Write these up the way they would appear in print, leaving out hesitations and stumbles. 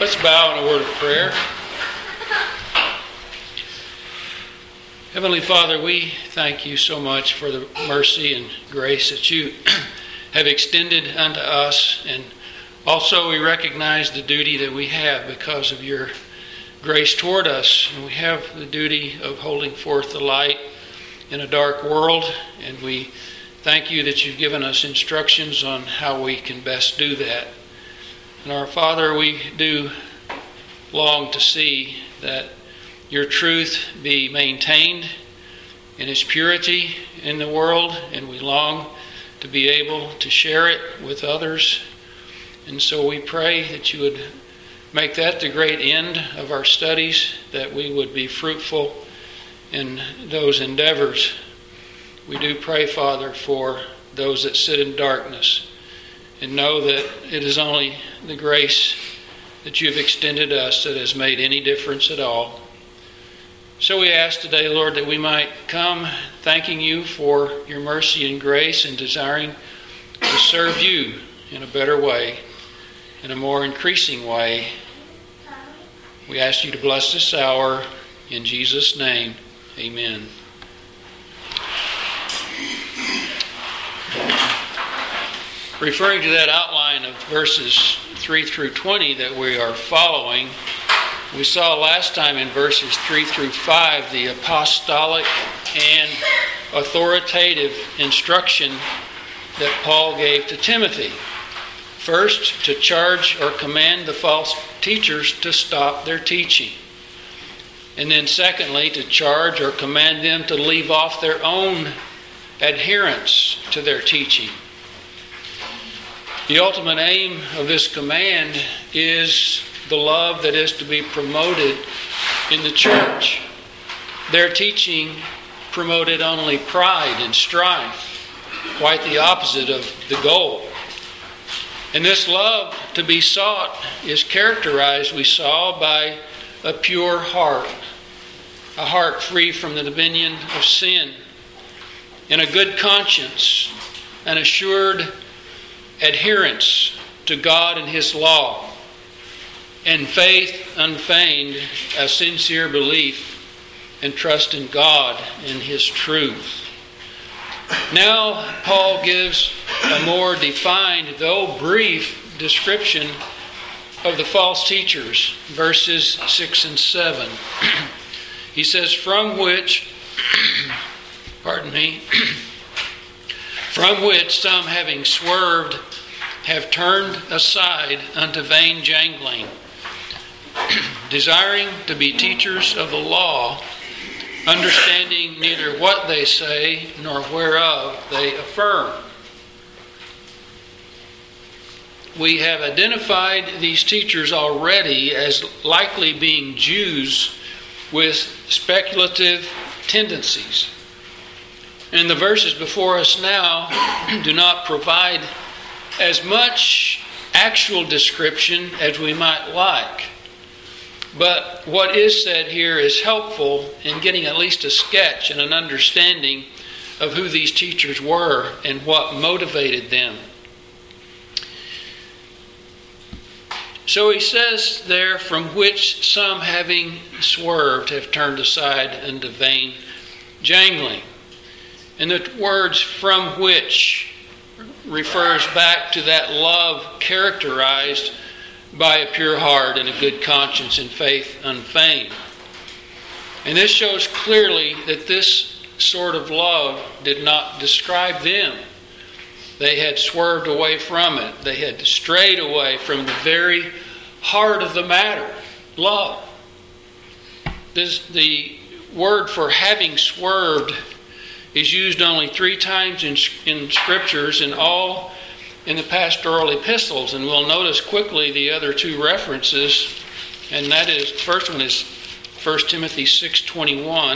Let's bow in a word of prayer. Heavenly Father, we thank you so much for the mercy and grace that you have extended unto us, and also we recognize the duty that we have because of your grace toward us. And we have the duty of holding forth the light in a dark world, and we thank you that you've given us instructions on how we can best do that. And our Father, we do long to see that your truth be maintained in its purity in the world, and we long to be able to share it with others. And so we pray that you would make that the great end of our studies, that we would be fruitful in those endeavors. We do pray, Father, for those that sit in darkness, and know that it is only the grace that you have extended us that has made any difference at all. So we ask today, Lord, that we might come thanking you for your mercy and grace and desiring to serve you in a better way, in a more increasing way. We ask you to bless this hour. In Jesus' name, amen. Referring to that outline of verses 3 through 20 that we are following, we saw last time in verses 3 through 5 the apostolic and authoritative instruction that Paul gave to Timothy. First, to charge or command the false teachers to stop their teaching. And then secondly, to charge or command them to leave off their own adherence to their teaching. The ultimate aim of this command is the love that is to be promoted in the church. Their teaching promoted only pride and strife, quite the opposite of the goal. And this love to be sought is characterized, we saw, by a pure heart, a heart free from the dominion of sin, and a good conscience, an assured adherence to God and His law, and faith unfeigned, a sincere belief and trust in God and His truth. Now, Paul gives a more defined, though brief, description of the false teachers, verses 6 and 7. He says, from which some having swerved have turned aside unto vain jangling, desiring to be teachers of the law, understanding neither what they say nor whereof they affirm. We have identified these teachers already as likely being Jews with speculative tendencies. And the verses before us now do not provide as much actual description as we might like. But what is said here is helpful in getting at least a sketch and an understanding of who these teachers were and what motivated them. So he says there, from which some having swerved have turned aside unto vain jangling. And the words from which refers back to that love characterized by a pure heart and a good conscience and faith unfeigned. And this shows clearly that this sort of love did not describe them. They had swerved away from it. They had strayed away from the very heart of the matter, love. The word for having swerved is used only 3 times in scriptures, and all in the pastoral epistles. And we'll notice quickly the other 2 references, and that is, the first one is 1 Timothy 6:21.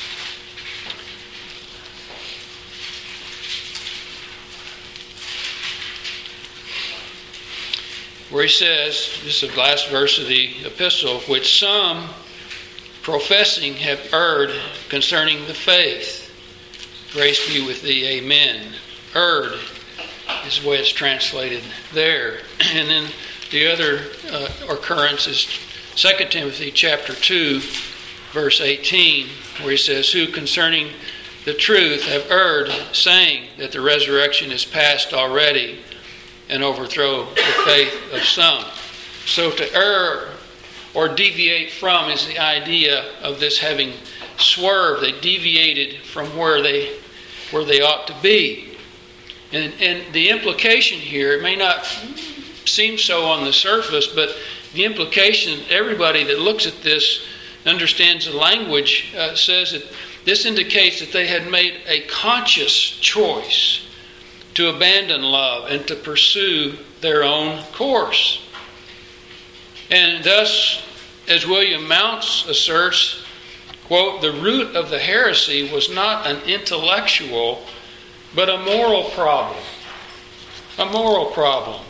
Where he says, this is the last verse of the epistle, which some professing have erred concerning the faith. Grace be with thee, amen. Erred is the way it's translated there. And then The other occurrence is 2 Timothy chapter 2, verse 18, where he says, "Who concerning the truth have erred, saying that the resurrection is past already, and overthrow the faith of some." So to err or deviate from is the idea of this having swerved. They deviated from where they ought to be. And the implication here, it may not seem so on the surface, but the implication, everybody that looks at this understands the language, says that this indicates that they had made a conscious choice to abandon love and to pursue their own course. And thus, as William Mounce asserts, quote, "The root of the heresy was not an intellectual, but a moral problem." A moral problem.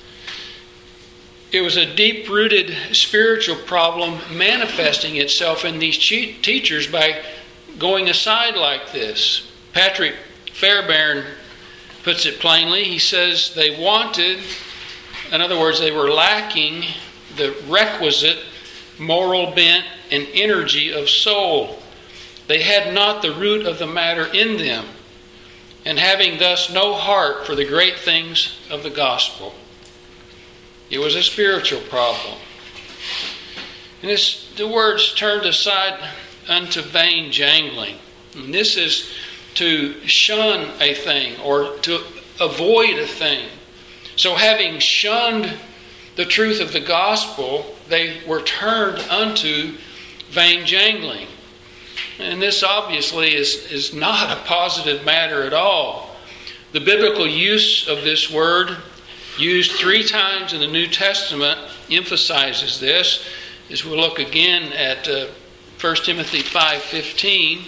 It was a deep-rooted spiritual problem manifesting itself in these teachers by going aside like this. Patrick Fairbairn puts it plainly. He says they wanted, in other words, they were lacking the requisite moral bent and energy of soul. They had not the root of the matter in them, and having thus no heart for the great things of the gospel. It was a spiritual problem. And the words turned aside unto vain jangling. And this is to shun a thing or to avoid a thing. So having shunned the truth of the gospel, they were turned unto vain jangling. And this obviously is not a positive matter at all. The biblical use of this word, used 3 times in the New Testament, emphasizes this. As we'll look again at 1 Timothy 5:15,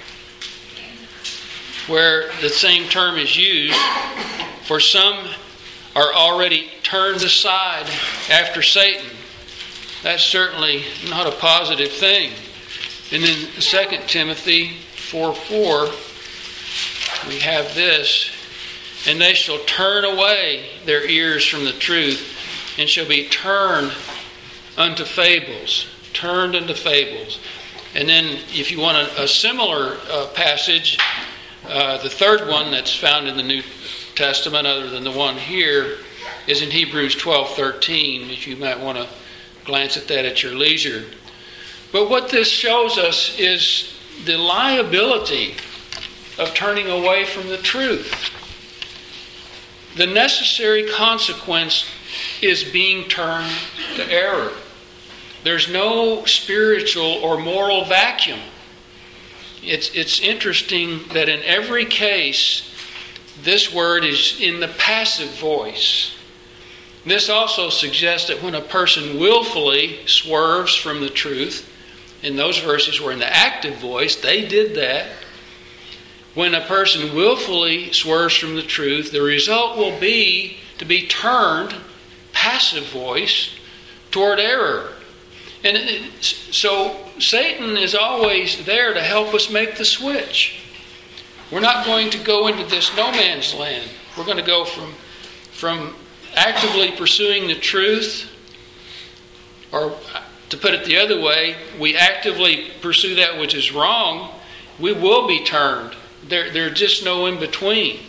where the same term is used. "For some are already turned aside after Satan." That's certainly not a positive thing. And in 2 Timothy 4:4, we have this, "And they shall turn away their ears from the truth, and shall be turned unto fables." Turned unto fables. And then if you want a similar passage, the third one that's found in the New Testament, other than the one here, is in Hebrews 12:13, if you might want to glance at that at your leisure. But what this shows us is the liability of turning away from the truth. The necessary consequence is being turned to error. There's no spiritual or moral vacuum. It's interesting that in every case, this word is in the passive voice. This also suggests that when a person willfully swerves from the truth, and those verses were in the active voice, they did that. When a person willfully swerves from the truth, the result will be to be turned, passive voice, toward error. And so Satan is always there to help us make the switch. We're not going to go into this no man's land. We're going to go from actively pursuing the truth, or to put it the other way, we actively pursue that which is wrong, we will be turned. There's just no in between.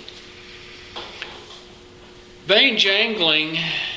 Vain jangling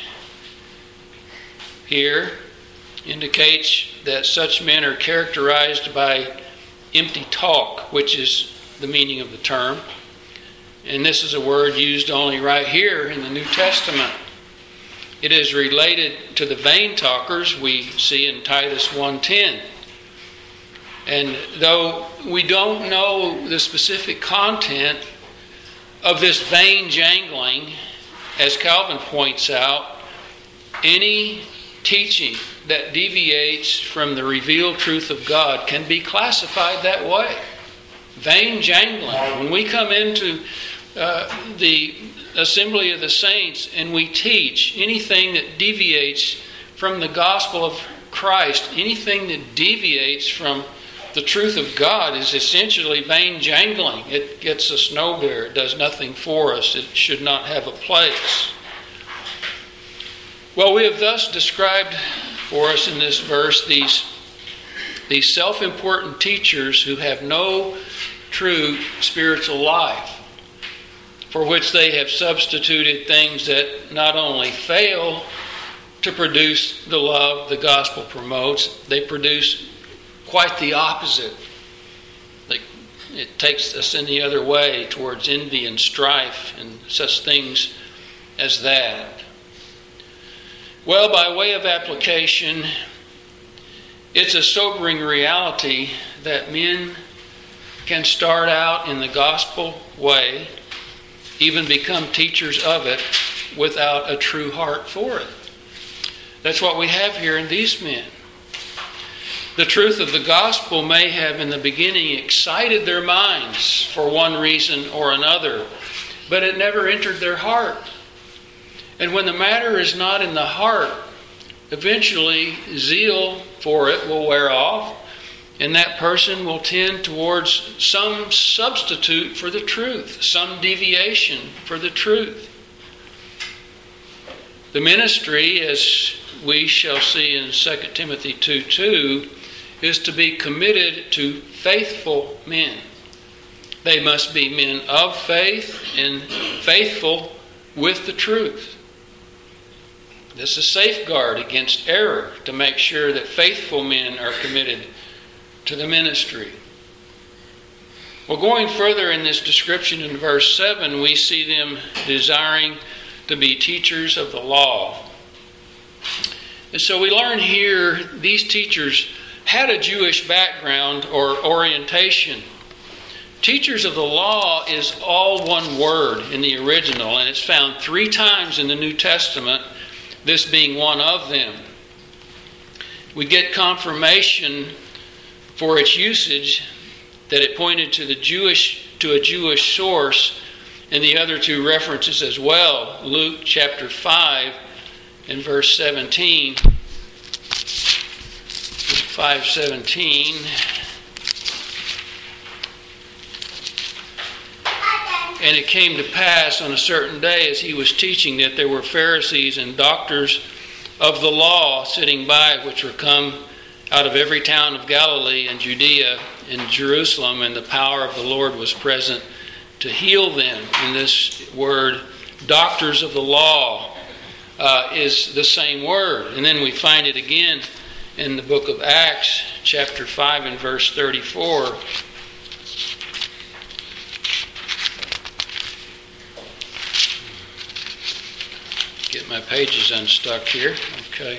here indicates that such men are characterized by empty talk, which is the meaning of the term. And this is a word used only right here in the New Testament. It is related to the vain talkers we see in Titus 1:10. And though we don't know the specific content of this vain jangling, as Calvin points out, any teaching that deviates from the revealed truth of God can be classified that way. Vain jangling. When we come into the assembly of the saints and we teach anything that deviates from the gospel of Christ, anything that deviates from the truth of God is essentially vain jangling. It gets us nowhere. It does nothing for us. It should not have a place. Well, we have thus described for us in this verse these self-important teachers who have no true spiritual life, for which they have substituted things that not only fail to produce the love the gospel promotes, they produce quite the opposite. It takes us in the other way towards envy and strife and such things as that. Well, by way of application, it's a sobering reality that men can start out in the gospel way, even become teachers of it, without a true heart for it. That's what we have here in these men. The truth of the gospel may have in the beginning excited their minds for one reason or another, but it never entered their heart. And when the matter is not in the heart, eventually zeal for it will wear off, and that person will tend towards some substitute for the truth, some deviation for the truth. The ministry, as we shall see in 2 Timothy 2:2, is to be committed to faithful men. They must be men of faith and faithful with the truth. This is a safeguard against error to make sure that faithful men are committed to the ministry. Well, going further in this description in verse 7, we see them desiring to be teachers of the law. And so we learn here these teachers had a Jewish background or orientation. Teachers of the law is all one word in the original, and it's found 3 times in the New Testament, this being one of them. We get confirmation for its usage that it pointed to a Jewish source in the other 2 references as well. Luke chapter 5 and verse 17. 5:17. And it came to pass on a certain day as he was teaching that there were Pharisees and doctors of the law sitting by, which were come out of every town of Galilee and Judea and Jerusalem, and the power of the Lord was present to heal them. And this word, doctors of the law, is the same word. And then we find it again in the book of Acts, chapter 5 and verse 34. Get my pages unstuck here. Okay.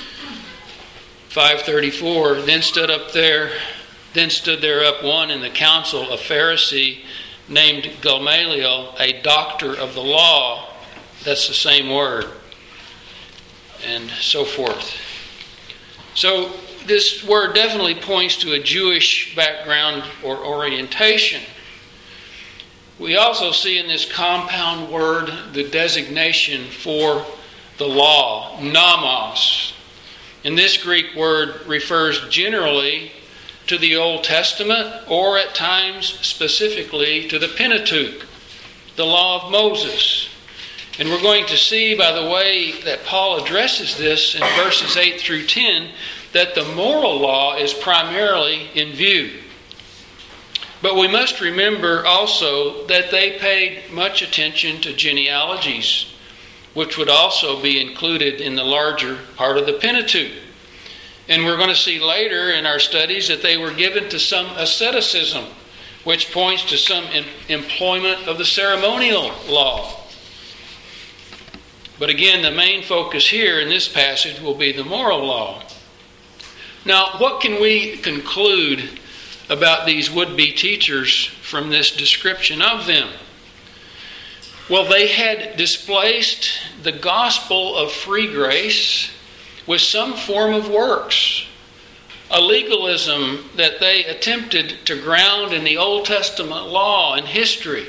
5:34. Then stood there up one in the council, a Pharisee named Gamaliel, a doctor of the law. That's the same word. And so forth. So this word definitely points to a Jewish background or orientation. We also see in this compound word the designation for the law, nomos. And this Greek word refers generally to the Old Testament, or at times specifically to the Pentateuch, the law of Moses. And we're going to see by the way that Paul addresses this in verses 8 through 10 that the moral law is primarily in view. But we must remember also that they paid much attention to genealogies, which would also be included in the larger part of the Pentateuch. And we're going to see later in our studies that they were given to some asceticism, which points to some employment of the ceremonial law. But again, the main focus here in this passage will be the moral law. Now, what can we conclude about these would-be teachers from this description of them? Well, they had displaced the gospel of free grace with some form of works, a legalism that they attempted to ground in the Old Testament law and history.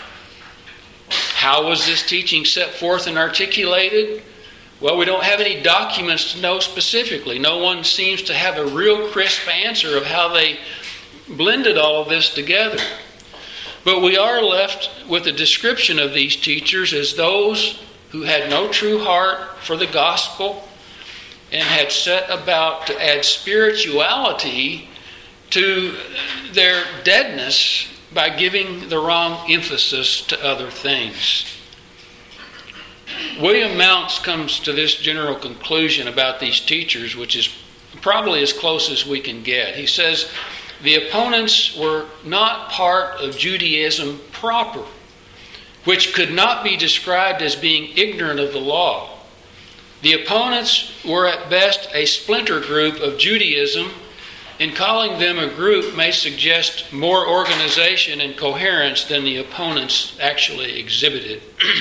How was this teaching set forth and articulated? Well, we don't have any documents to know specifically. No one seems to have a real crisp answer of how they blended all of this together. But we are left with a description of these teachers as those who had no true heart for the gospel and had set about to add spirituality to their deadness by giving the wrong emphasis to other things. William Mounce comes to this general conclusion about these teachers, which is probably as close as we can get. He says, the opponents were not part of Judaism proper, which could not be described as being ignorant of the law. The opponents were at best a splinter group of Judaism, and calling them a group may suggest more organization and coherence than the opponents actually exhibited.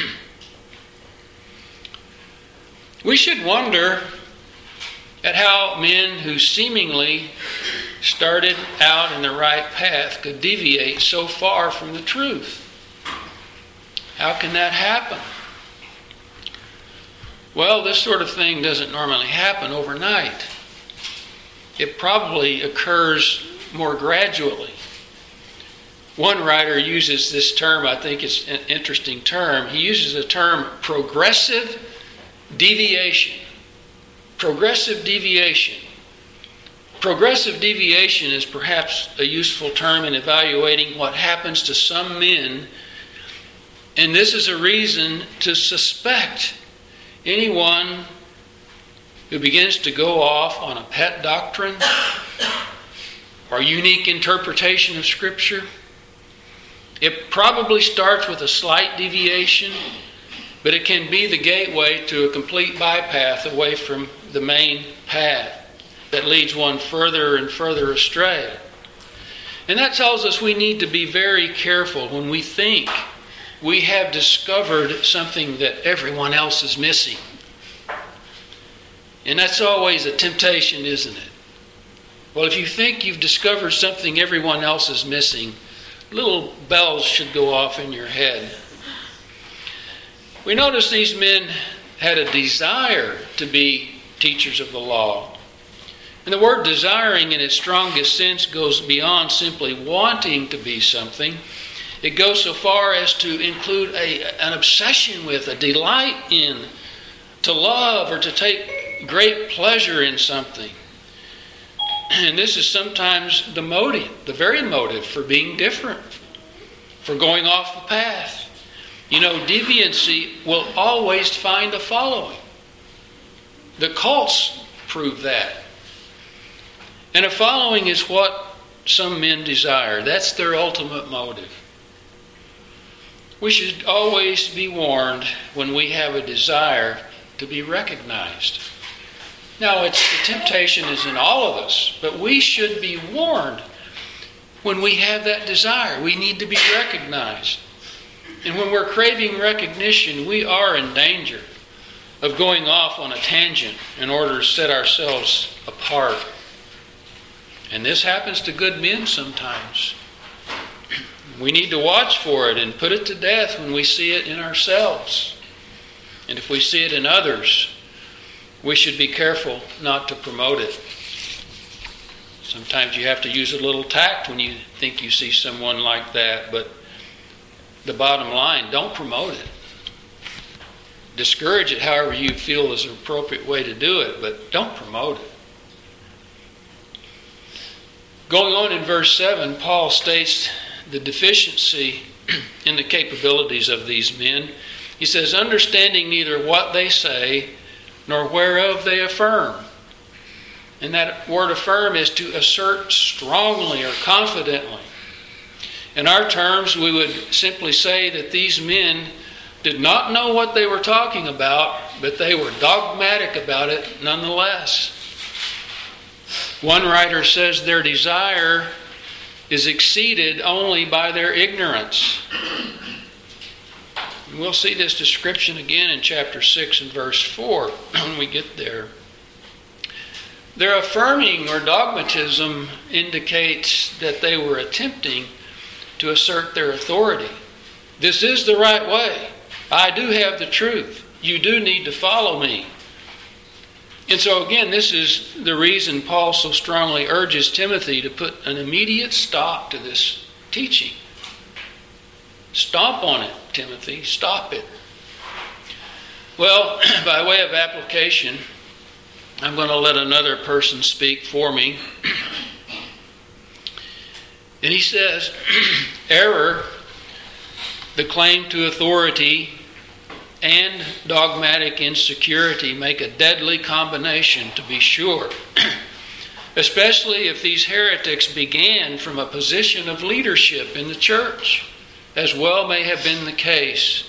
We should wonder at how men who seemingly started out in the right path could deviate so far from the truth. How can that happen? Well, this sort of thing doesn't normally happen overnight. It probably occurs more gradually. One writer uses this term, I think it's an interesting term. He uses the term progressive deviation. Progressive deviation. Progressive deviation is perhaps a useful term in evaluating what happens to some men, and this is a reason to suspect anyone who begins to go off on a pet doctrine or unique interpretation of Scripture. It probably starts with a slight deviation, but it can be the gateway to a complete bypass away from the main path that leads one further and further astray. And that tells us we need to be very careful when we think we have discovered something that everyone else is missing. And that's always a temptation, isn't it? Well, if you think you've discovered something everyone else is missing, little bells should go off in your head. We notice these men had a desire to be teachers of the law. And the word desiring in its strongest sense goes beyond simply wanting to be something. It goes so far as to include an obsession with, a delight in, to love or to take great pleasure in something. And this is sometimes the motive, the very motive for being different, for going off the path. You know, deviancy will always find a following. The cults prove that. And a following is what some men desire. That's their ultimate motive. We should always be warned when we have a desire to be recognized. Now, the temptation is in all of us, but we should be warned when we have that desire. We need to be recognized. And when we're craving recognition, we are in danger of going off on a tangent in order to set ourselves apart. And this happens to good men sometimes. We need to watch for it and put it to death when we see it in ourselves. And if we see it in others, we should be careful not to promote it. Sometimes you have to use a little tact when you think you see someone like that, but the bottom line, don't promote it. Discourage it however you feel is an appropriate way to do it, but don't promote it. Going on in verse 7, Paul states the deficiency in the capabilities of these men. He says, understanding neither what they say nor whereof they affirm. And that word affirm is to assert strongly or confidently. In our terms, we would simply say that these men did not know what they were talking about, but they were dogmatic about it nonetheless. One writer says their desire is exceeded only by their ignorance. And we'll see this description again in chapter 6 and verse 4 when we get there. Their affirming or dogmatism indicates that they were attempting to assert their authority. This is the right way. I do have the truth. You do need to follow me. And so again, this is the reason Paul so strongly urges Timothy to put an immediate stop to this teaching. Stomp on it, Timothy. Stop it. Well, by way of application, I'm going to let another person speak for me. And he says, error, the claim to authority, and dogmatic insecurity make a deadly combination, to be sure. Especially if these heretics began from a position of leadership in the church, as well may have been the case.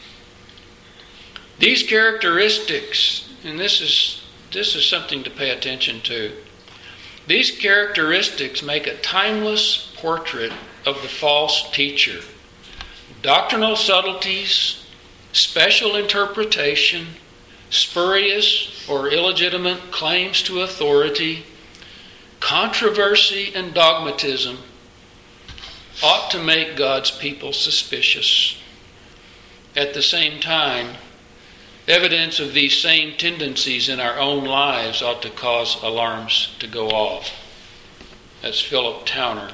These characteristics, and this is something to pay attention to, these characteristics make a timeless portrait of the false teacher. Doctrinal subtleties, special interpretation, spurious or illegitimate claims to authority, controversy and dogmatism ought to make God's people suspicious. At the same time, evidence of these same tendencies in our own lives ought to cause alarms to go off. That's Philip Towner.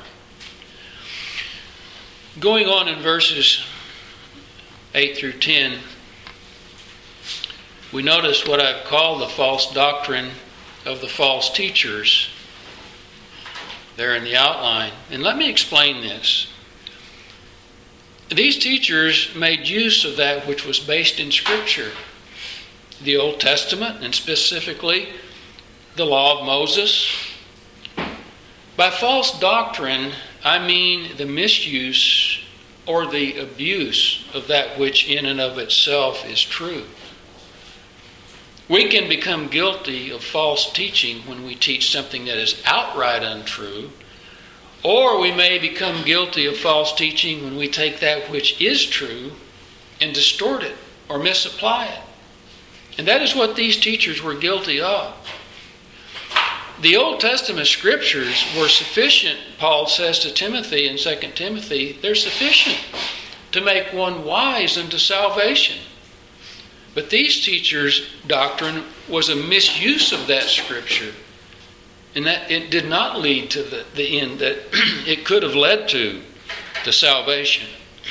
Going on in verses 8 through 10, we notice what I've called the false doctrine of the false teachers there in the outline. And let me explain this. These teachers made use of that which was based in Scripture, the Old Testament, and specifically the law of Moses. By false doctrine, I mean the misuse or the abuse of that which in and of itself is true. We can become guilty of false teaching when we teach something that is outright untrue, or we may become guilty of false teaching when we take that which is true and distort it or misapply it. And that is what these teachers were guilty of. The Old Testament scriptures were sufficient, Paul says to Timothy in 2 Timothy, they're sufficient to make one wise unto salvation. But these teachers' doctrine was a misuse of that scripture, and that it did not lead to the end that it could have led to salvation.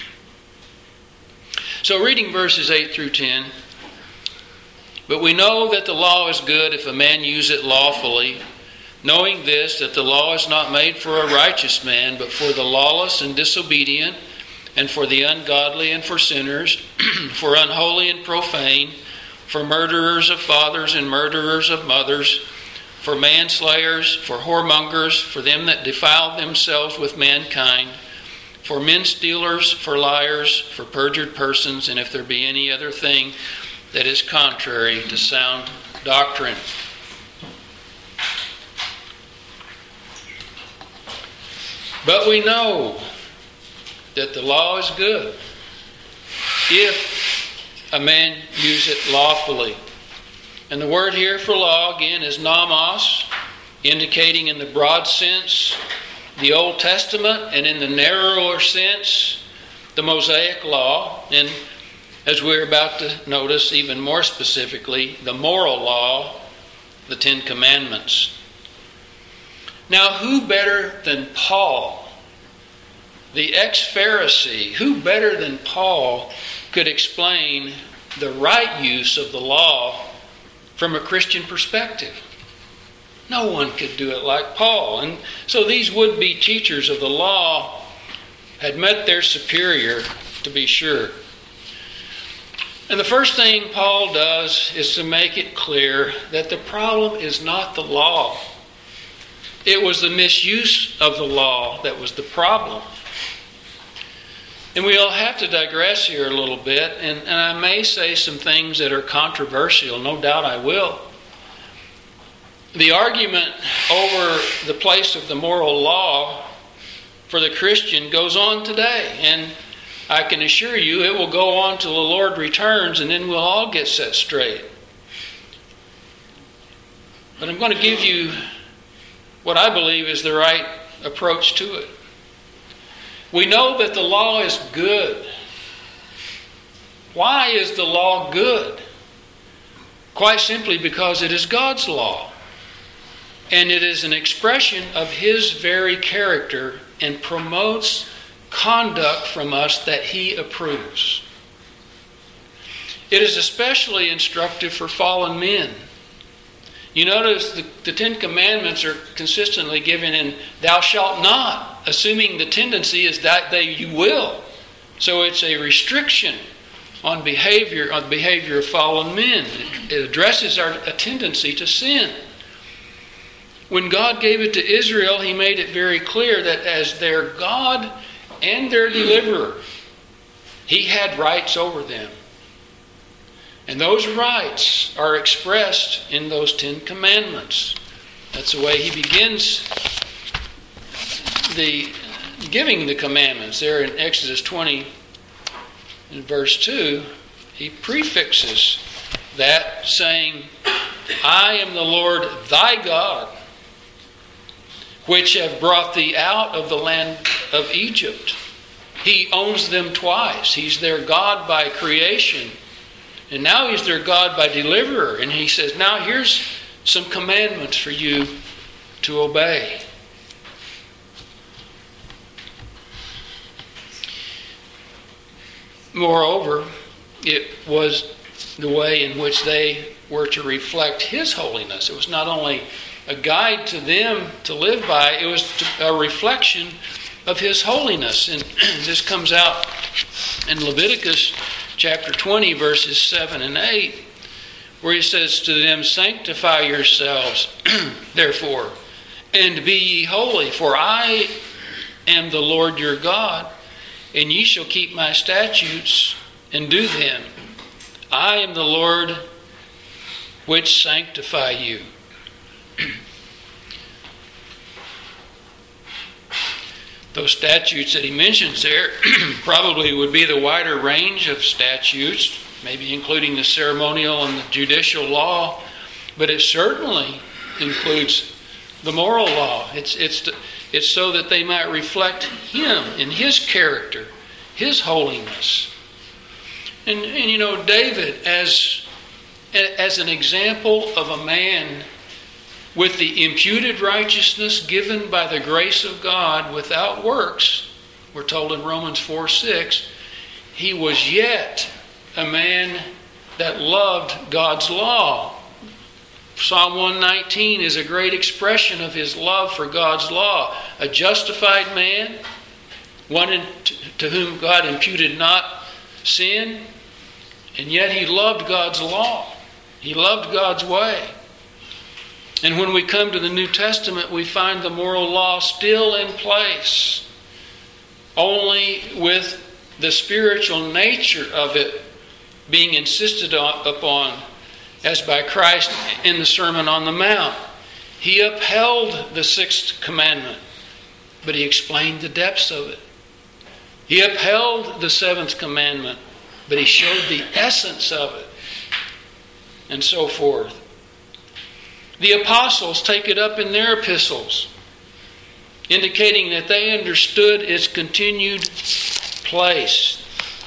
So reading verses 8 through 10, but we know that the law is good if a man use it lawfully, knowing this, that the law is not made for a righteous man, but for the lawless and disobedient, and for the ungodly and for sinners, for unholy and profane, for murderers of fathers and murderers of mothers, for manslayers, for whoremongers, for them that defile themselves with mankind, for men stealers, for liars, for perjured persons, and if there be any other thing that is contrary to sound doctrine. But we know that the law is good if a man use it lawfully. And the word here for law, again, is nomos, indicating in the broad sense the Old Testament, and in the narrower sense the Mosaic law, and as we're about to notice even more specifically, the moral law, the Ten Commandments. Now, who better than Paul, the ex-Pharisee, who better than Paul could explain the right use of the law from a Christian perspective? No one could do it like Paul. And so these would-be teachers of the law had met their superior, to be sure. And the first thing Paul does is to make it clear that the problem is not the law. It was the misuse of the law that was the problem. And we'll have to digress here a little bit, and I may say some things that are controversial. No doubt I will. The argument over the place of the moral law for the Christian goes on today, and I can assure you it will go on till the Lord returns, and then we'll all get set straight. But I'm going to give you what I believe is the right approach to it. We know that the law is good. Why is the law good? Quite simply because it is God's law. And it is an expression of His very character and promotes conduct from us that He approves. It is especially instructive for fallen men. You notice the Ten Commandments are consistently given in thou shalt not, assuming the tendency is that you will. So it's a restriction on the behavior of fallen men. It addresses a tendency to sin. When God gave it to Israel, He made it very clear that as their God and their deliverer, He had rights over them. And those rights are expressed in those 10 commandments. That's the way He begins giving the commandments. There in Exodus 20, in verse 2, He prefixes that saying, I am the Lord thy God, which have brought thee out of the land of Egypt. He owns them twice. He's their God by creation. And now He's their God by deliverer. And He says, now here's some commandments for you to obey. Moreover, it was the way in which they were to reflect His holiness. It was not only a guide to them to live by, it was a reflection of His holiness. And this comes out in Leviticus chapter 20, verses 7 and 8, where He says to them, sanctify yourselves, therefore, and be ye holy, for I am the Lord your God, and ye shall keep my statutes and do them. I am the Lord which sanctify you. Those statutes that He mentions there probably would be the wider range of statutes, maybe including the ceremonial and the judicial law, but it certainly includes the moral law. It's so that they might reflect Him in His character, His holiness. And you know, David, as an example of a man with the imputed righteousness given by the grace of God without works, we're told in Romans 4:6, he was yet a man that loved God's law. Psalm 119 is a great expression of his love for God's law. A justified man, one to whom God imputed not sin, and yet he loved God's law. He loved God's way. And when we come to the New Testament, we find the moral law still in place, only with the spiritual nature of it being insisted upon, as by Christ in the Sermon on the Mount. He upheld the 6th commandment, but He explained the depths of it. He upheld the 7th commandment, but He showed the essence of it, and so forth. The apostles take it up in their epistles, indicating that they understood its continued place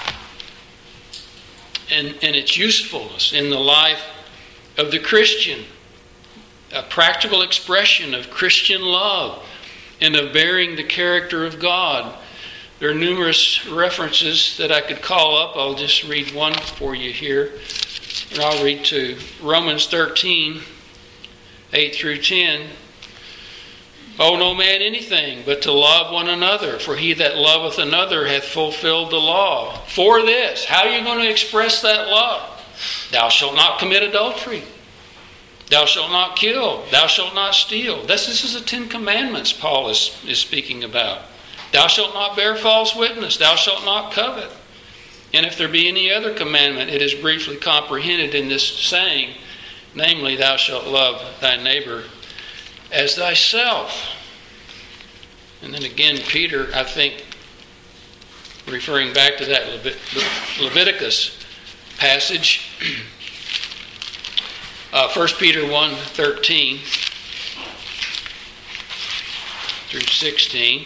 and its usefulness in the life of the Christian, a practical expression of Christian love and of bearing the character of God. There are numerous references that I could call up. I'll just read one for you here. And I'll read to Romans 13, 8 through 10. Owe no man anything but to love one another, for he that loveth another hath fulfilled the law. For this, how are you going to express that love? Thou shalt not commit adultery. Thou shalt not kill. Thou shalt not steal. This is the 10 Commandments Paul is speaking about. Thou shalt not bear false witness. Thou shalt not covet. And if there be any other commandment, it is briefly comprehended in this saying, namely, thou shalt love thy neighbor as thyself. And then again, Peter, I think, referring back to that Leviticus passage, 1 Peter 1:13 through 16.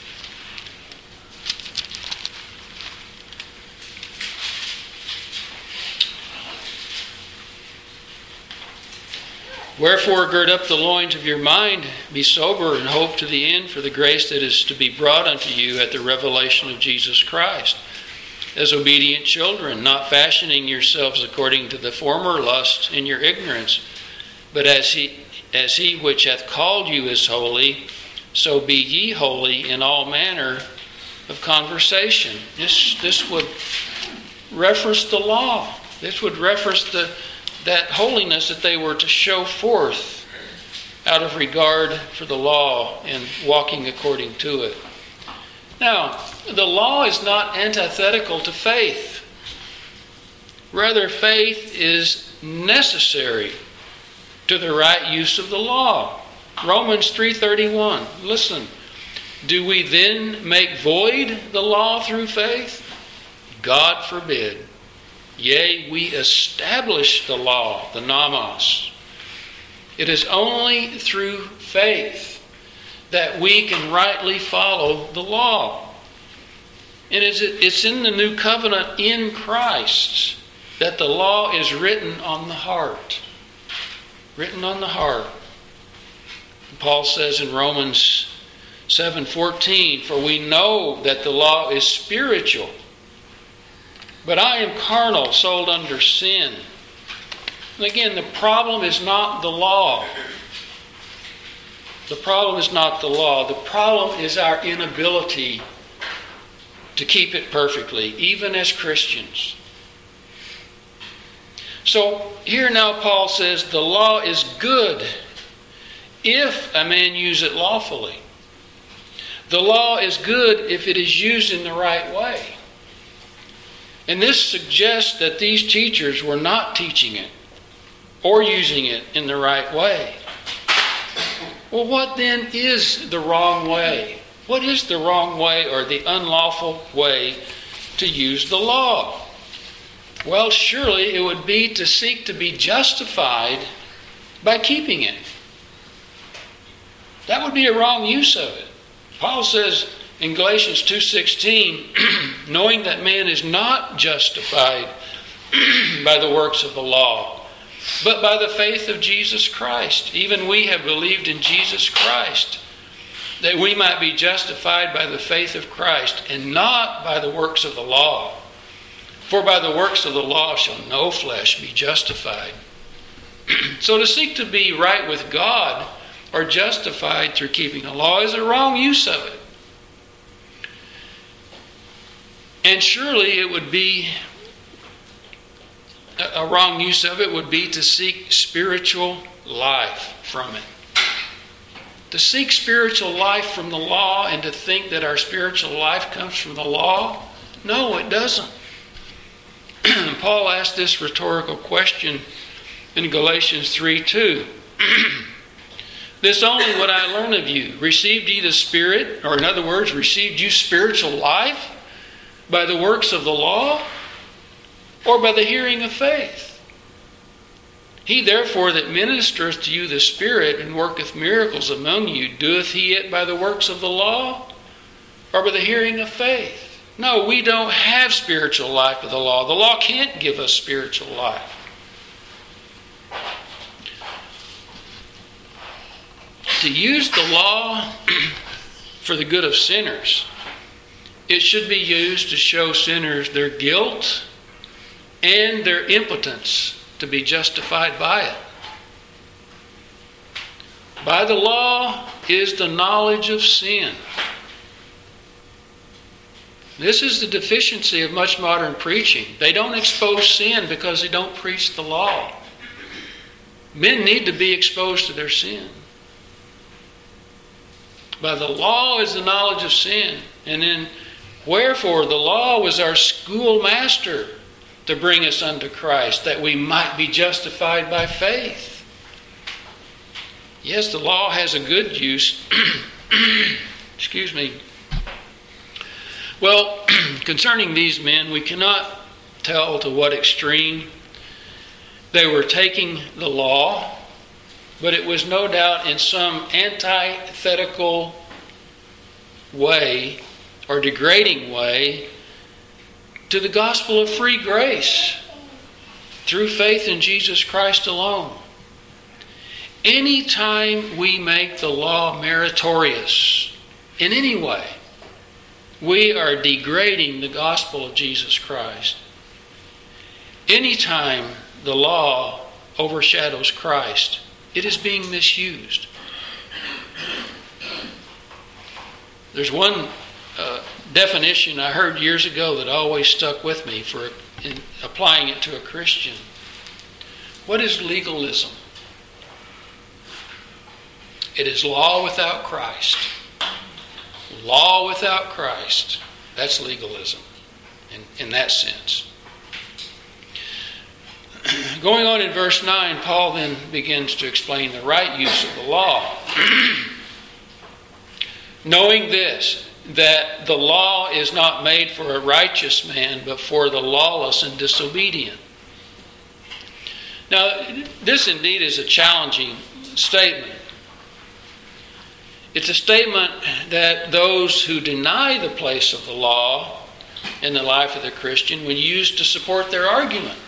Wherefore gird up the loins of your mind, be sober, and hope to the end for the grace that is to be brought unto you at the revelation of Jesus Christ. as obedient children, not fashioning yourselves according to the former lust in your ignorance, but as he which hath called you is holy, so be ye holy in all manner of conversation. This would reference the law. This would reference that holiness that they were to show forth out of regard for the law and walking according to it. Now, the law is not antithetical to faith. Rather, faith is necessary to the right use of the law. Romans 3:31. Listen, do we then make void the law through faith? God forbid. Yea, we establish the law, the nomos. It is only through faith that we can rightly follow the law. And it's in the new covenant in Christ that the law is written on the heart. Written on the heart. Paul says in Romans 7:14, for we know that the law is spiritual, but I am carnal, sold under sin. And again, the problem is not the law. The problem is not the law. The problem is our inability to keep it perfectly, even as Christians. So here now Paul says the law is good if a man use it lawfully. The law is good if it is used in the right way. And this suggests that these teachers were not teaching it or using it in the right way. Well, what then is the wrong way? What is the wrong way or the unlawful way to use the law? Well, surely it would be to seek to be justified by keeping it. That would be a wrong use of it. Paul says in Galatians 2:16, knowing that man is not justified by the works of the law, but by the faith of Jesus Christ. Even we have believed in Jesus Christ, that we might be justified by the faith of Christ, and not by the works of the law. For by the works of the law shall no flesh be justified. So to seek to be right with God or justified through keeping the law is a wrong use of it. And surely it would be a wrong use of it would be to seek spiritual life from it. To seek spiritual life from the law and to think that our spiritual life comes from the law? No, it doesn't. Paul asked this rhetorical question in Galatians 3:2. This only would I learn of you. Received ye the Spirit, or in other words, received you spiritual life by the works of the law, or by the hearing of faith? He therefore that ministereth to you the Spirit and worketh miracles among you, doeth he it by the works of the law, or by the hearing of faith? No, we don't have spiritual life of the law. The law can't give us spiritual life. To use the law for the good of sinners, it should be used to show sinners their guilt and their impotence to be justified by it. By the law is the knowledge of sin. This is the deficiency of much modern preaching. They don't expose sin because they don't preach the law. Men need to be exposed to their sin. By the law is the knowledge of sin. And then, wherefore the law was our schoolmaster to bring us unto Christ, that we might be justified by faith. Yes, the law has a good use. Excuse me. Well, concerning these men, we cannot tell to what extreme they were taking the law, but it was no doubt in some antithetical way or degrading way to the gospel of free grace through faith in Jesus Christ alone. Anytime we make the law meritorious in any way, we are degrading the gospel of Jesus Christ. Anytime the law overshadows Christ, it is being misused. There's one definition I heard years ago that always stuck with me in applying it to a Christian. What is legalism? It is law without Christ. Law without Christ. That's legalism in that sense. Going on in verse 9, Paul then begins to explain the right use of the law. Knowing this, that the law is not made for a righteous man, but for the lawless and disobedient. Now, this indeed is a challenging statement. It's a statement that those who deny the place of the law in the life of the Christian would use to support their argument.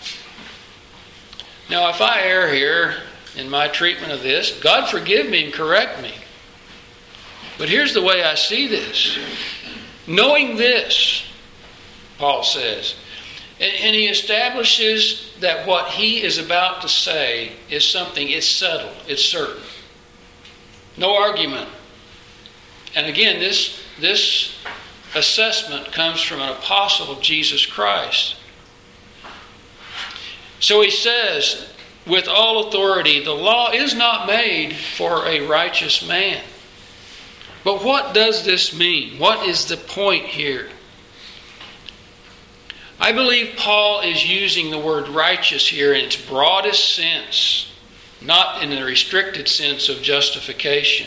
Now, if I err here in my treatment of this, God forgive me and correct me. But here's the way I see this. Knowing this, Paul says, and he establishes that what he is about to say is something, it's settled, it's certain. No argument. And again, this assessment comes from an apostle of Jesus Christ. So he says, with all authority, the law is not made for a righteous man. But what does this mean? What is the point here? I believe Paul is using the word righteous here in its broadest sense, not in the restricted sense of justification.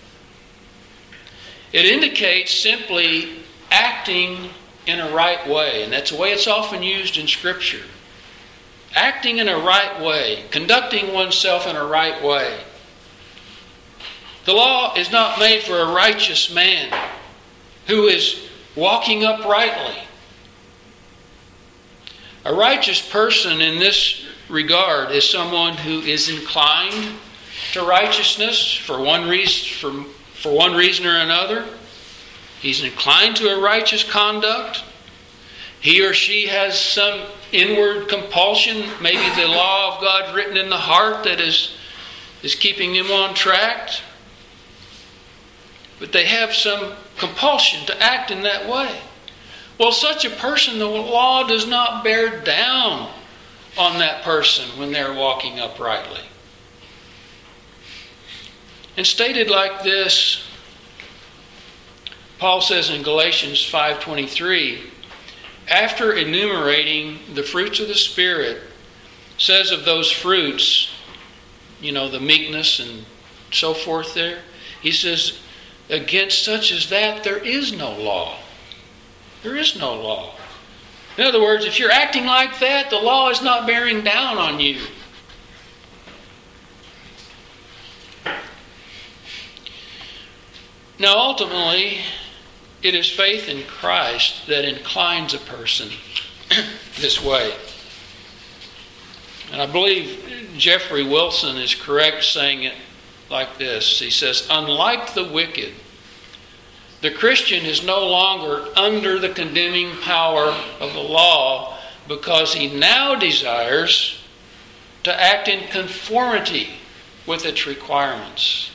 It indicates simply acting in a right way, and that's the way it's often used in Scripture. Acting in a right way, conducting oneself in a right way. The law is not made for a righteous man who is walking uprightly. A righteous person in this regard is someone who is inclined to righteousness for one reason or another. He's inclined to a righteous conduct. He or she has some inward compulsion, maybe the law of God written in the heart that is keeping them on track. But they have some compulsion to act in that way. Well, such a person, the law does not bear down on that person when they're walking uprightly. And stated like this, Paul says in Galatians 5:23, after enumerating the fruits of the Spirit, says of those fruits, the meekness and so forth there, he says, against such as that, there is no law. There is no law. In other words, if you're acting like that, the law is not bearing down on you. Now, ultimately, it is faith in Christ that inclines a person this way. And I believe Jeffrey Wilson is correct saying it like this. He says, unlike the wicked, the Christian is no longer under the condemning power of the law because he now desires to act in conformity with its requirements.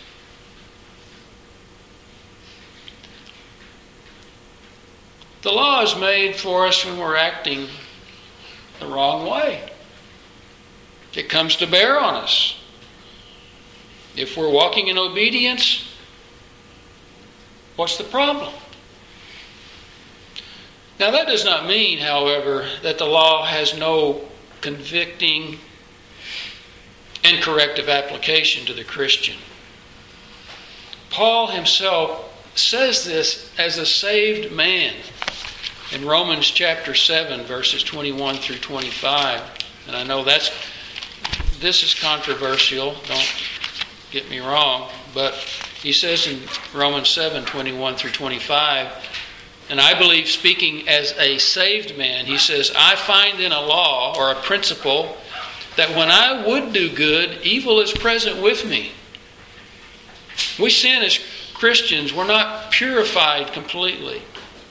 The law is made for us when we're acting the wrong way. It comes to bear on us. If we're walking in obedience, what's the problem? Now that does not mean, however, that the law has no convicting and corrective application to the Christian. Paul himself says this as a saved man in Romans chapter 7, verses 21 through 25. And I know this is controversial, don't get me wrong, but he says in Romans 7, 21 through 25, and I believe speaking as a saved man, he says, I find in a law or a principle that when I would do good, evil is present with me. We sin as Christians. We're not purified completely.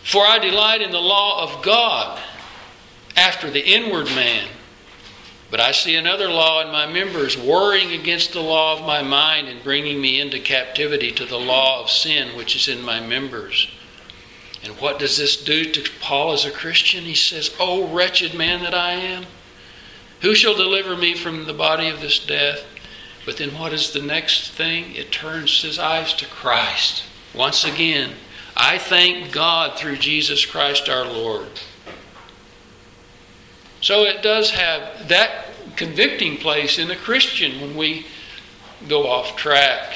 For I delight in the law of God after the inward man. But I see another law in my members, warring against the law of my mind and bringing me into captivity to the law of sin which is in my members. And what does this do to Paul as a Christian? He says, "O wretched man that I am, who shall deliver me from the body of this death?" But then what is the next thing? It turns his eyes to Christ. Once again, I thank God through Jesus Christ our Lord. So it does have that convicting place in a Christian when we go off track.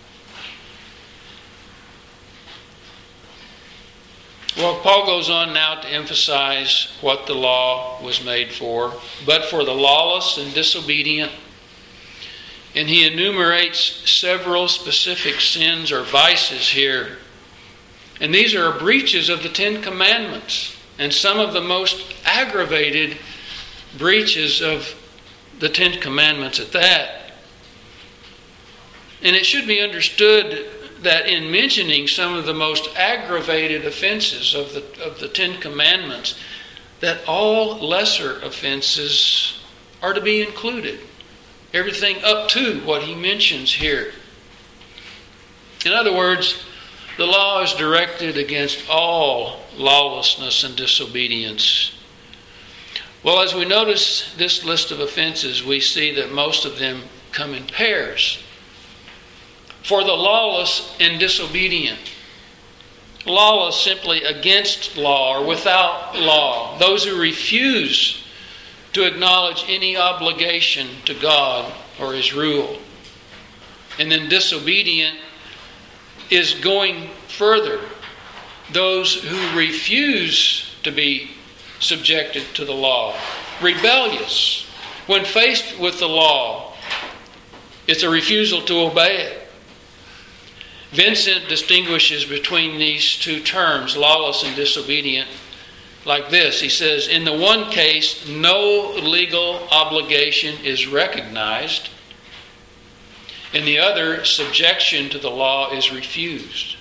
Well, Paul goes on now to emphasize what the law was made for, but for the lawless and disobedient. And he enumerates several specific sins or vices here. And these are breaches of the Ten Commandments, and some of the most aggravated breaches of the Ten Commandments at that. And it should be understood that in mentioning some of the most aggravated offenses of the Ten Commandments, that all lesser offenses are to be included. Everything up to what he mentions here. In other words, the law is directed against all lawlessness and disobedience. Well, as we notice this list of offenses, we see that most of them come in pairs. For the lawless and disobedient. Lawless simply against law or without law. Those who refuse to acknowledge any obligation to God or His rule. And then disobedient is going further. Those who refuse to be subjected to the law. Rebellious. When faced with the law, it's a refusal to obey it. Vincent distinguishes between these two terms, lawless and disobedient, like this. He says, in the one case, no legal obligation is recognized. In the other, subjection to the law is refused.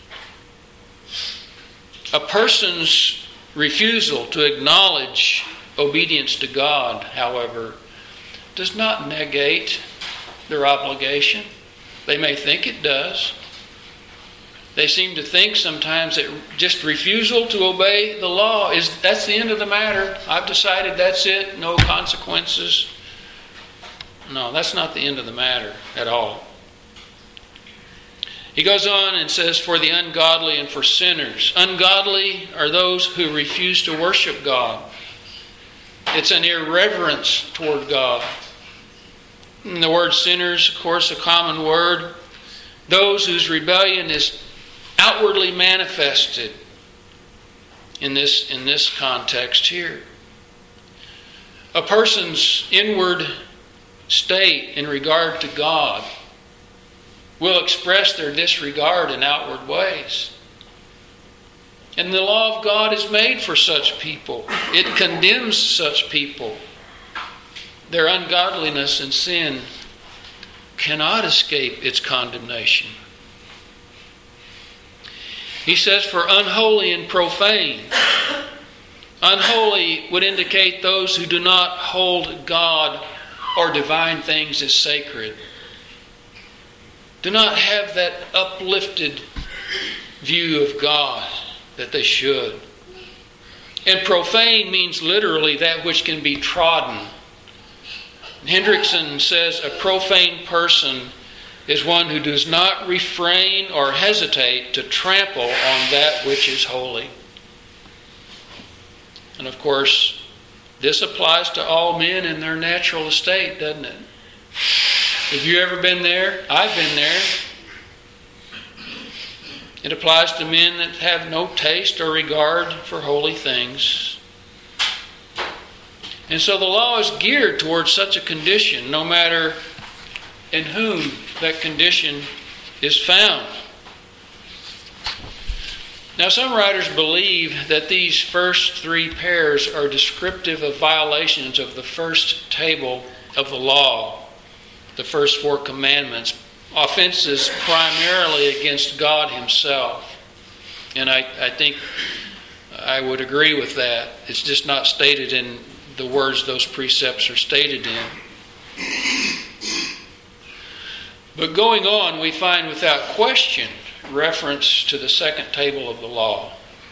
A person's refusal to acknowledge obedience to God, however, does not negate their obligation. They may think it does. They seem to think sometimes that just refusal to obey the law that's the end of the matter. I've decided that's it, no consequences. No, that's not the end of the matter at all. He goes on and says, for the ungodly and for sinners. Ungodly are those who refuse to worship God. It's an irreverence toward God. And the word sinners, of course, a common word. Those whose rebellion is outwardly manifested in this context here. A person's inward state in regard to God will express their disregard in outward ways. And the law of God is made for such people. It condemns such people. Their ungodliness and sin cannot escape its condemnation. He says, for unholy and profane. Unholy would indicate those who do not hold God or divine things as sacred. Do not have that uplifted view of God that they should. And profane means literally that which can be trodden. Hendrickson says a profane person is one who does not refrain or hesitate to trample on that which is holy. And of course, this applies to all men in their natural estate, doesn't it? Have you ever been there? I've been there. It applies to men that have no taste or regard for holy things. And so the law is geared towards such a condition, no matter in whom that condition is found. Now, some writers believe that these first three pairs are descriptive of violations of the first table of the law, the first four commandments, offenses primarily against God Himself. And I think I would agree with that. It's just not stated in the words those precepts are stated in. But going on, we find without question reference to the second table of the law.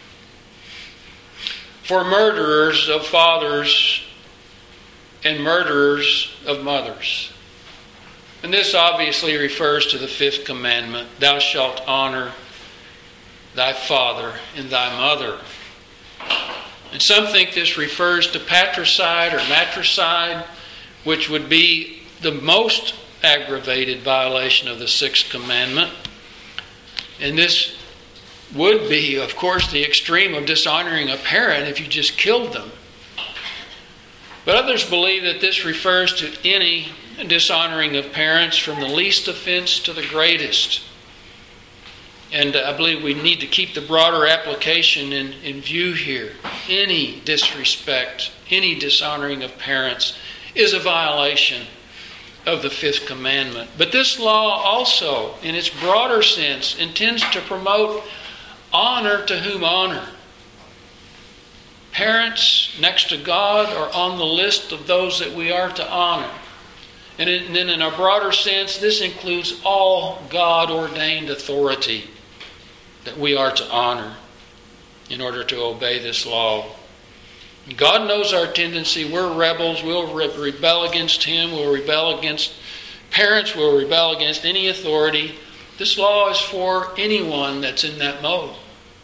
For murderers of fathers and murderers of mothers. And this obviously refers to the fifth commandment, thou shalt honor thy father and thy mother. And some think this refers to patricide or matricide, which would be the most aggravated violation of the sixth commandment. And this would be, of course, the extreme of dishonoring a parent if you just killed them. But others believe that this refers to any dishonoring of parents from the least offense to the greatest. And I believe we need to keep the broader application in view here. Any disrespect, any dishonoring of parents is a violation of the fifth commandment. But this law also, in its broader sense, intends to promote honor to whom honor. Parents, next to God, are on the list of those that we are to honor. And then in a broader sense, this includes all God-ordained authority that we are to honor in order to obey this law. God knows our tendency. We're rebels. We'll rebel against Him. We'll rebel against parents. We'll rebel against any authority. This law is for anyone that's in that mode.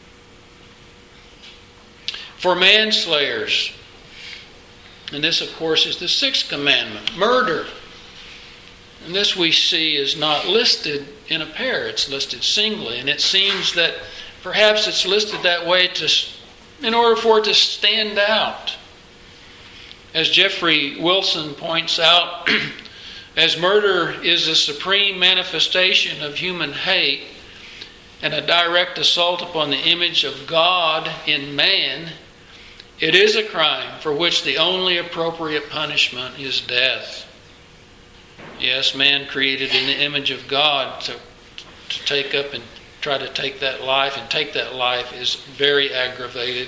For manslayers, and this, of course, is the sixth commandment, murder. And this we see is not listed in a pair. It's listed singly. And it seems that perhaps it's listed that way in order for it to stand out. As Jeffrey Wilson points out, as murder is a supreme manifestation of human hate and a direct assault upon the image of God in man, it is a crime for which the only appropriate punishment is death. Yes, man created in the image of God to take up and try to take that life and take that life is very aggravated.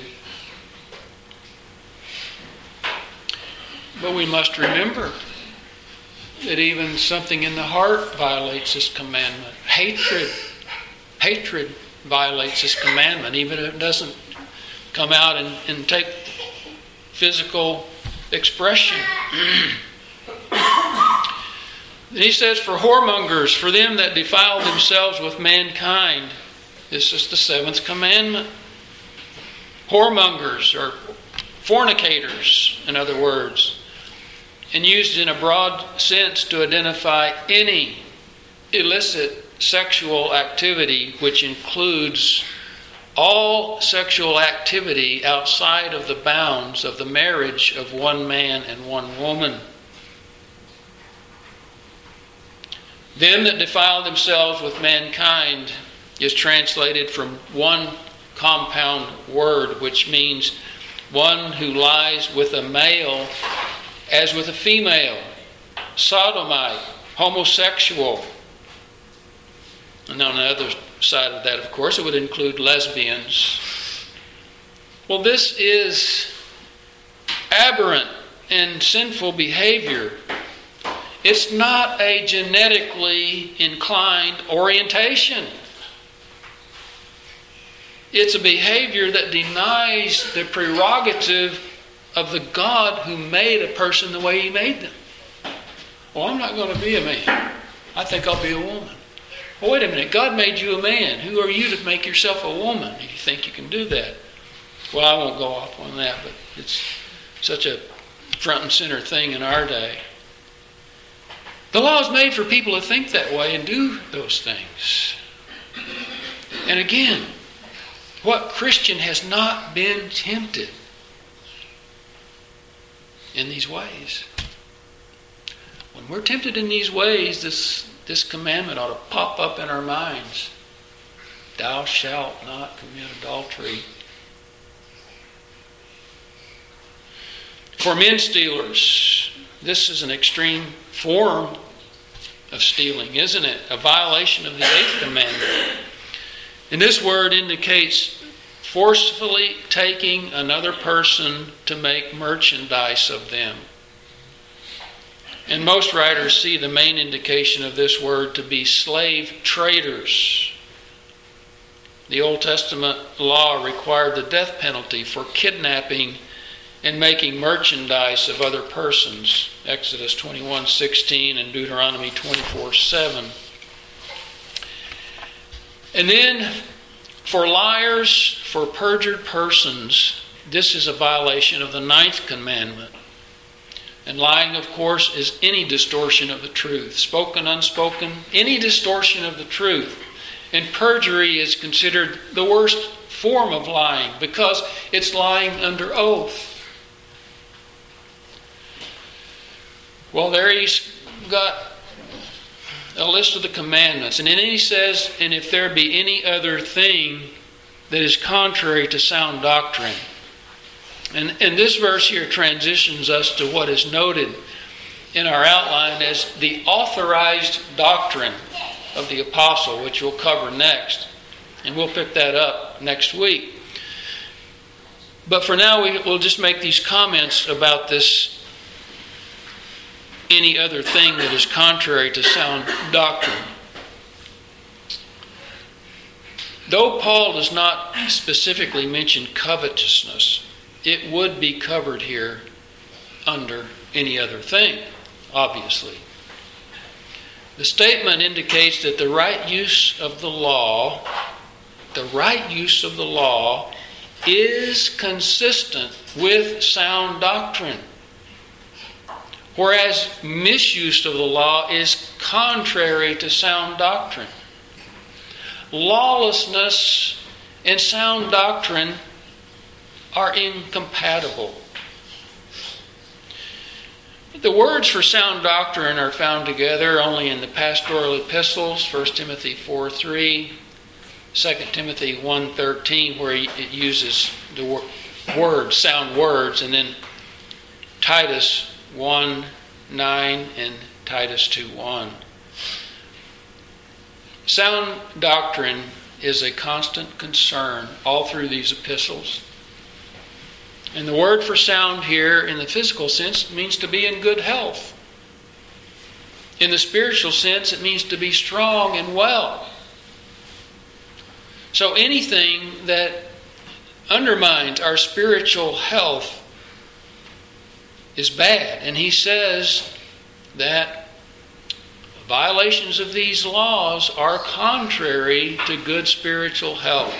But we must remember that even something in the heart violates this commandment. Hatred violates this commandment, even if it doesn't come out and take physical expression. He says, for whoremongers, for them that defile themselves with mankind. This is the seventh commandment. Whoremongers, or fornicators, in other words, and used in a broad sense to identify any illicit sexual activity, which includes all sexual activity outside of the bounds of the marriage of one man and one woman. Them that defile themselves with mankind is translated from one compound word, which means one who lies with a male as with a female, sodomite, homosexual. And on the other side of that, of course, it would include lesbians. Well, this is aberrant and sinful behavior. It's not a genetically inclined orientation. It's a behavior that denies the prerogative of the God who made a person the way He made them. Well, I'm not going to be a man. I think I'll be a woman. Well, wait a minute. God made you a man. Who are you to make yourself a woman if you think you can do that? Well, I won't go off on that, but it's such a front and center thing in our day. The law is made for people to think that way and do those things. And again, what Christian has not been tempted in these ways? When we're tempted in these ways, this commandment ought to pop up in our minds. Thou shalt not commit adultery. For men stealers, this is an extreme form of stealing, isn't it? A violation of the eighth commandment. And this word indicates forcefully taking another person to make merchandise of them. And most writers see the main indication of this word to be slave traders. The Old Testament law required the death penalty for kidnapping and making merchandise of other persons. Exodus 21:16 and Deuteronomy 24:7. And then for liars, for perjured persons, this is a violation of the 9th commandment. And lying, of course, is any distortion of the truth, spoken, unspoken, any distortion of the truth. And perjury is considered the worst form of lying because it's lying under oath. Well, there he's got a list of the commandments. And then he says, and if there be any other thing that is contrary to sound doctrine. And this verse here transitions us to what is noted in our outline as the authorized doctrine of the apostle, which we'll cover next. And we'll pick that up next week. But for now, we'll just make these comments about this any other thing that is contrary to sound doctrine. Though Paul does not specifically mention covetousness, it would be covered here under any other thing, obviously. The statement indicates that the right use of the law is consistent with sound doctrine, whereas misuse of the law is contrary to sound doctrine. Lawlessness and sound doctrine are incompatible. The words for sound doctrine are found together only in the pastoral epistles, 1 Timothy 4:3, 2 Timothy 1:13, where it uses the words, sound words, and then Titus 1:9 and Titus 2:1. Sound doctrine is a constant concern all through these epistles. And the word for sound here in the physical sense means to be in good health. In the spiritual sense, it means to be strong and well. So anything that undermines our spiritual health is bad. And he says that violations of these laws are contrary to good spiritual health.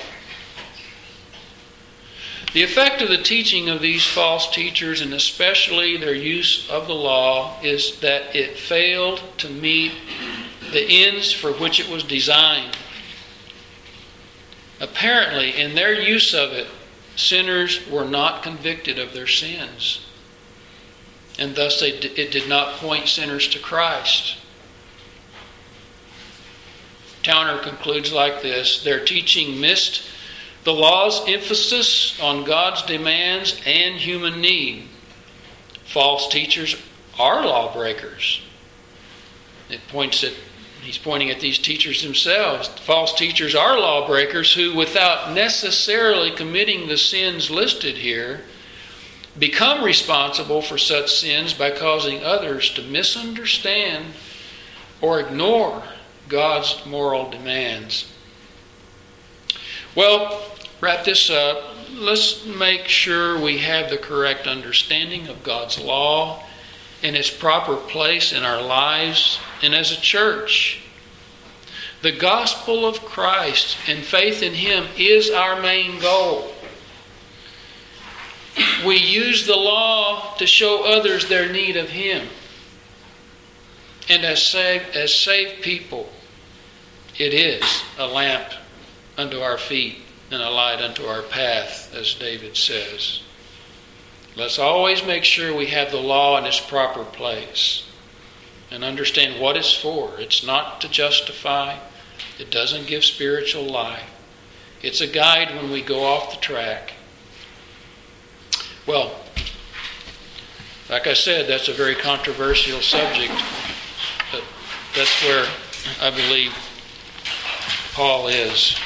The effect of the teaching of these false teachers, and especially their use of the law, is that it failed to meet the ends for which it was designed. Apparently, in their use of it, sinners were not convicted of their sins. And thus it did not point sinners to Christ. Towner concludes like this: their teaching missed the law's emphasis on God's demands and human need. False teachers are lawbreakers. He's pointing at these teachers themselves. False teachers are lawbreakers who, without necessarily committing the sins listed here, become responsible for such sins by causing others to misunderstand or ignore God's moral demands. Well, wrap this up. Let's make sure we have the correct understanding of God's law and its proper place in our lives and as a church. The gospel of Christ and faith in Him is our main goal. We use the law to show others their need of Him. And as saved people, it is a lamp unto our feet and a light unto our path, as David says. Let's always make sure we have the law in its proper place and understand what it's for. It's not to justify. It doesn't give spiritual life. It's a guide when we go off the track. Well, like I said, that's a very controversial subject, but that's where I believe Paul is.